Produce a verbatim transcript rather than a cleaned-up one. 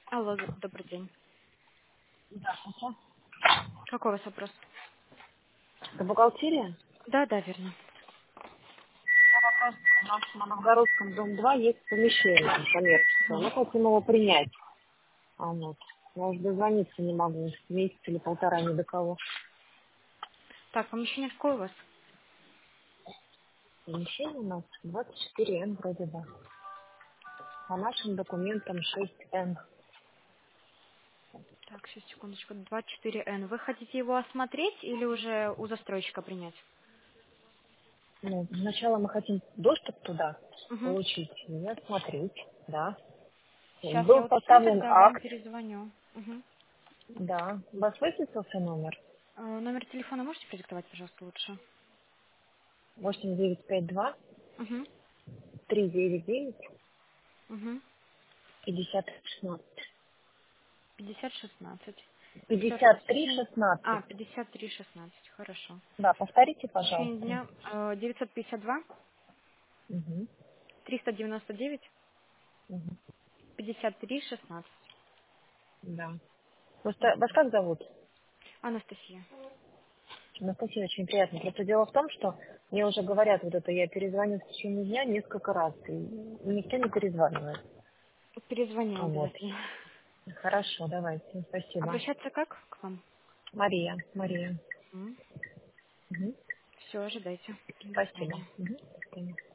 Алло, д- добрый день. Здравствуйте. Какой у вас вопрос? Это бухгалтерия? Да, да, верно. У нас на Новгородском, дом два, есть помещение коммерческое. Мы Мгм. хотим его принять. А вот. Я уже дозвониться не могу. Месяц или полтора ни до кого. Так, помещение какое у вас? Помещение у нас двадцать четыре эн вроде бы. По нашим документам шесть эн. Так, сейчас, секундочку. двадцать четыре эн. Вы хотите его осмотреть или уже у застройщика принять? Ну, сначала мы хотим доступ туда Угу. получить и осмотреть, да. Сейчас я Был уточню, составлен тогда вам акт, перезвоню. Угу. да. У вас высветился номер? Номер телефона можете продиктовать, пожалуйста, лучше? восемь девять пять два Угу. три девять девять Угу. пятьдесят шестнадцать. пятьдесят шестнадцать. Все, в пятьдесят три течение... А, шестнадцать. пятьдесят три шестнадцать. Хорошо. Да, повторите, В течение пожалуйста. дня э, девятьсот пятьдесят два Угу. триста девяносто девять Угу. пятьдесят три шестнадцать. Да. Просто вас как зовут? Анастасия. Анастасия, очень приятно. Просто дело в том, что мне уже говорят вот это, я перезвоню в течение дня несколько раз, и никто не перезванивает. Перезвоню А вот. обязательно. Хорошо, давайте. Спасибо. Обращаться как к вам? Мария, Мария. Угу. Все, ожидайте. До Спасибо. свидания. Угу.